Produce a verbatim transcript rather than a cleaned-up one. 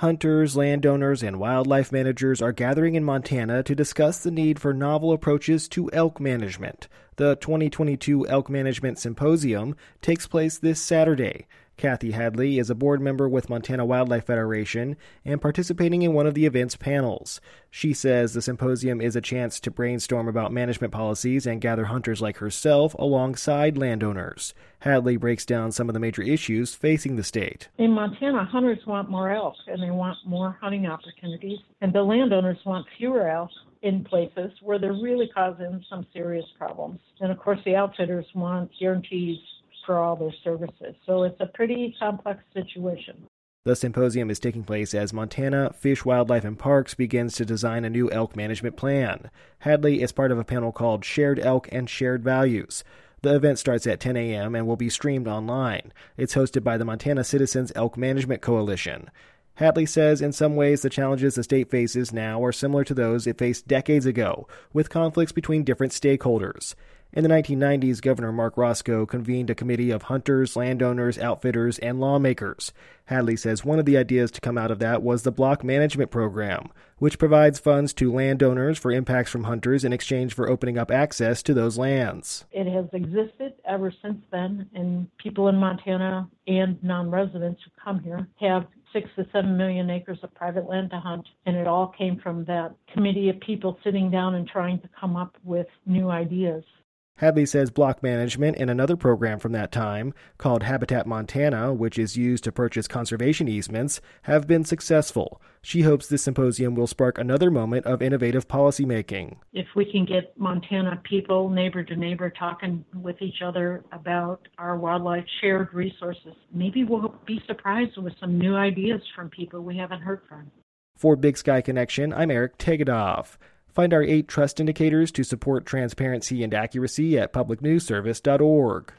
Hunters, landowners, and wildlife managers are gathering in Montana to discuss the need for novel approaches to elk management. The twenty twenty-two Elk Management Symposium takes place this Saturday. Kathy Hadley is a board member with Montana Wildlife Federation and participating in one of the event's panels. She says the symposium is a chance to brainstorm about management policies and gather hunters like herself alongside landowners. Hadley breaks down some of the major issues facing the state. In Montana, hunters want more elk and they want more hunting opportunities, and the landowners want fewer elk in places where they're really causing some serious problems. And of course, the outfitters want guarantees for all their services. So it's a pretty complex situation. The symposium is taking place as Montana Fish, Wildlife, and Parks begins to design a new elk management plan. Hadley is part of a panel called Shared Elk and Shared Values. The event starts at ten a.m. and will be streamed online. It's hosted by the Montana Citizens Elk Management Coalition. Hadley says in some ways the challenges the state faces now are similar to those it faced decades ago, with conflicts between different stakeholders. In the nineteen nineties, Governor Mark Roscoe convened a committee of hunters, landowners, outfitters, and lawmakers. Hadley says one of the ideas to come out of that was the Block Management Program, which provides funds to landowners for impacts from hunters in exchange for opening up access to those lands. It has existed ever since then, and people in Montana and non-residents who come here have six to seven million acres of private land to hunt, and it all came from that committee of people sitting down and trying to come up with new ideas. Hadley says block management and another program from that time, called Habitat Montana, which is used to purchase conservation easements, have been successful. She hopes this symposium will spark another moment of innovative policymaking. If we can get Montana people, neighbor to neighbor, talking with each other about our wildlife shared resources, maybe we'll be surprised with some new ideas from people we haven't heard from. For Big Sky Connection, I'm Eric Tegedoff. Find our eight trust indicators to support transparency and accuracy at public news service dot org.